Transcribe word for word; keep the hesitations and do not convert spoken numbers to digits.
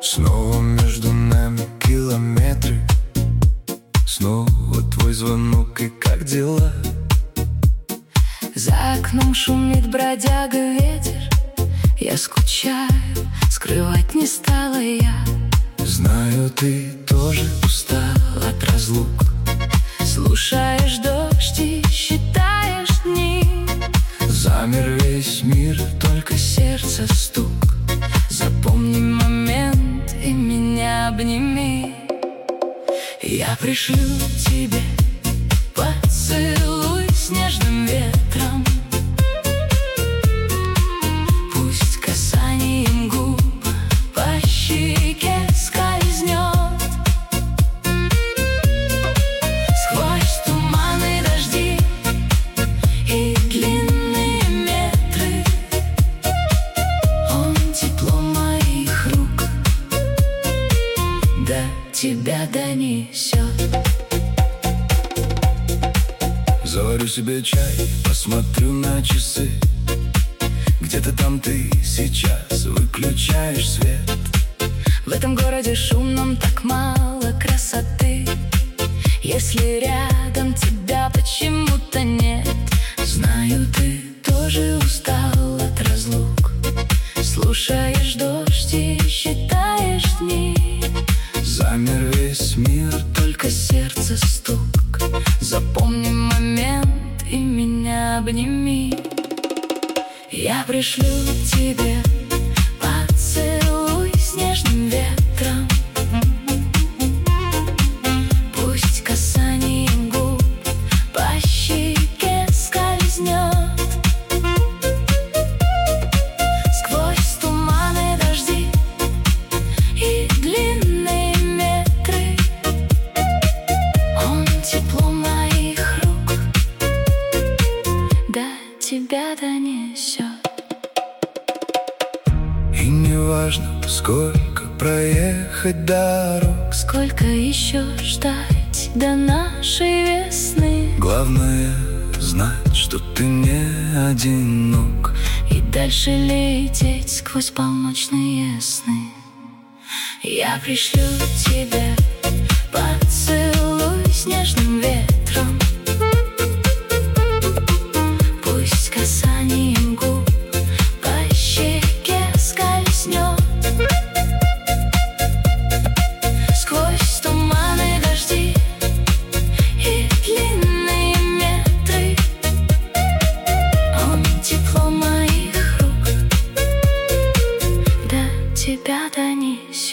Снова между нами километры, снова твой звонок и как дела? За окном шумит бродяга ветер, я скучаю, скрывать не стала я. Знаю, ты тоже устал от разлук. Слушаешь дождь и считаешь дни. Замер весь мир, только сердце стук. Запомни момент и меня обними. Я пришлю тебе поцелуй с нежным ветром. Пусть касанием губ по щеке скользнет. Сквозь туманы, дожди и длинные метры он тепло моих рук до тебя донесет. Заварю себе чай, посмотрю на часы. Где-то там ты сейчас выключаешь свет. В этом городе шумном так мало красоты. Если рядом тебя почему-то нет. Знаю, ты Тоже устал от разлук. Слушаешь дождь и считаешь дни. замер весь мир, Только сердце стук. Запомни момент и меня обними. Я пришлю тебе поцелуй с нежным ветром. Пусть касанием губ по щеке скользнет. Сквозь туманы, дожди и длинные метры он тепло моих рук до тебя донесет. и не важно, сколько проехать дорог. Сколько еще ждать до нашей весны? Главное знать, что ты не одинок. И дальше лететь сквозь полночные сны. Я пришлю тебе поцелуй с нежным ветром. Пусть касанием губ по щеке скользнет. Сквозь туманы, дожди и длинные метры он тепло моих рук до тебя донесет.